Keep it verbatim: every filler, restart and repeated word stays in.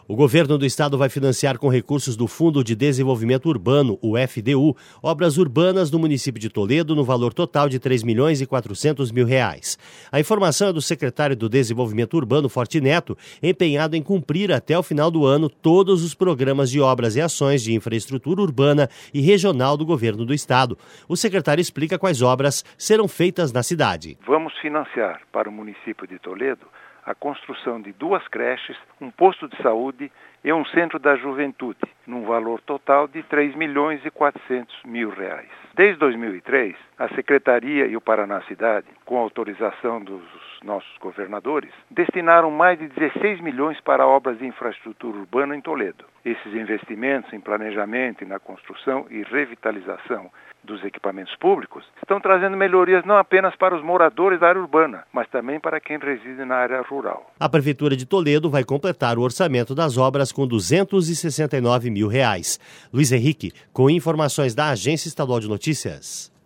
O governo do estado vai financiar com recursos do Fundo de Desenvolvimento Urbano, o F D U, obras urbanas do município de Toledo no valor total de três milhões e quatrocentos mil reais. A informação é do secretário do Desenvolvimento Urbano, Forte Neto, empenhado em cumprir até o final do ano todos os programas de obras e ações de infraestrutura urbana e regional do governo do estado. O secretário explica quais obras serão feitas na cidade. Vamos financiar para o município de Toledo a construção de duas creches, um posto de saúde e um centro da juventude, num valor total de três milhões e quatrocentos mil reais. Desde dois mil e três, a Secretaria e o Paraná Cidade, com autorização dos nossos governadores, destinaram mais de dezesseis milhões para obras de infraestrutura urbana em Toledo. Esses investimentos em planejamento e na construção e revitalização dos equipamentos públicos estão trazendo melhorias não apenas para os moradores da área urbana, mas também para quem reside na área rural. A Prefeitura de Toledo vai completar o orçamento das obras com duzentos e sessenta e nove mil reais. Luiz Henrique, com informações da Agência Estadual de Notícias.